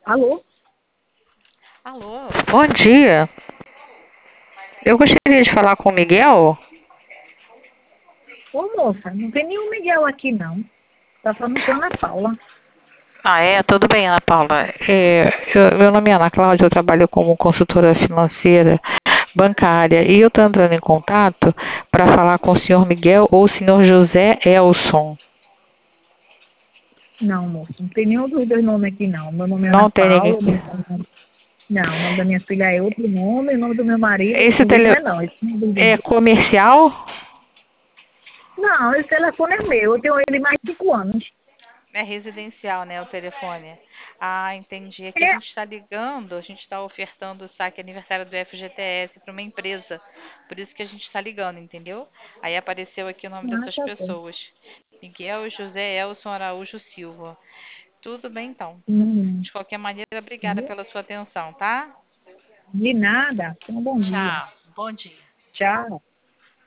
Alô? Alô, bom dia. Eu gostaria de falar com o Miguel. Ô, moça, não tem nenhum Miguel aqui, não. Tá falando com a Ana Paula. Ah, tudo bem, Ana Paula. Meu nome é Ana Cláudia, eu trabalho como consultora financeira bancária e eu estou entrando em contato para falar com o senhor Miguel ou o senhor José Elson. Não, moça, não tem nenhum dos dois nomes aqui, não. Meu nome é Ana Não tem ninguém. Paula. Não, o nome da minha filha é outro nome, o nome do meu marido Esse também não tele é, não. é comercial? Não, esse telefone é meu. Eu tenho ele há mais de 5 anos. É residencial, né, o telefone. Ah, entendi. Aqui a É. gente está ligando, a gente está ofertando o saque aniversário do FGTS para uma empresa. Por isso que a gente está ligando, entendeu? Aí apareceu aqui o nome Ah, dessas tá bom. pessoas. Miguel José Elson Araújo Silva. Tudo bem, então. Hum, De qualquer maneira, obrigada pela sua atenção, tá? de nada. Tenha um bom dia. Tchau. Bom dia. Tchau.